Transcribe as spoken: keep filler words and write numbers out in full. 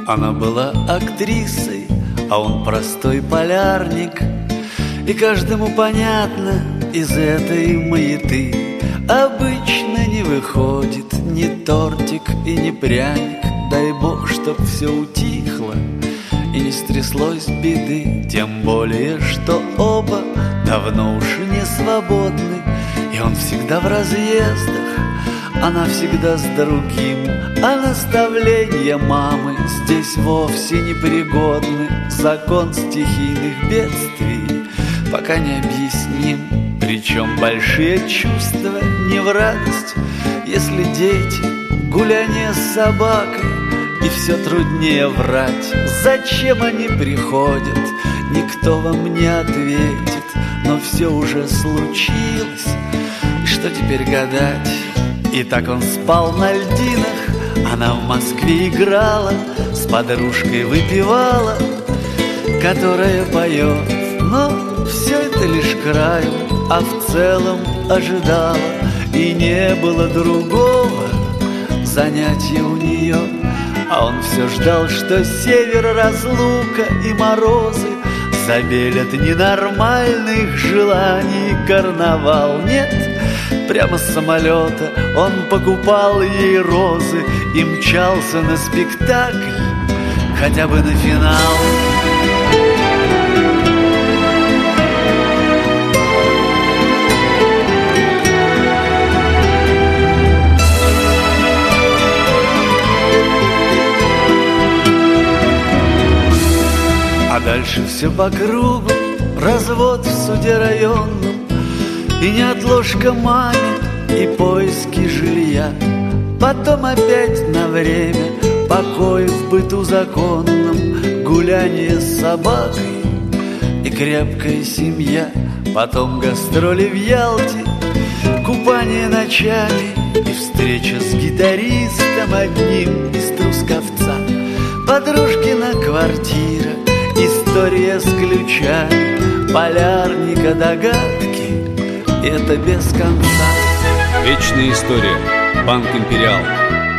Она была актрисой, а он простой полярник. И каждому понятно из этой маяты обычно не выходит ни тортик и ни пряник. Дай бог, чтоб все утихло и не стряслось беды. Тем более, что оба давно уж не свободны. И он всегда в разъездах, она всегда с другим. А наставления мамы здесь вовсе не пригодны. Закон стихийных бедствий пока не объясним. Причем большие чувства не в радость, если дети, гуляние с собакой, и все труднее врать. Зачем они приходят, никто вам не ответит. Но все уже случилось, и что теперь гадать? И так он спал на льдинах, она в Москве играла, с подружкой выпивала, которая поет. Но все это лишь краю, а в целом ожидала. И не было другого занятия у нее. А он все ждал, что север, разлука и морозы забелят ненормальных желаний карнавал. Нет, прямо с самолета он покупал ей розы и мчался на спектакль, хотя бы на финал. А дальше все по кругу, развод в суде районном, и неотложка маме, и поиски жилья. Потом опять на время покой в быту законном, гуляние с собакой и крепкая семья. Потом гастроли в Ялте, купание ночами и встреча с гитаристом одним из Трусковца. Подружкина квартира, история с ключами, полярника догадки, это без конца. Вечная история. Банк Империал.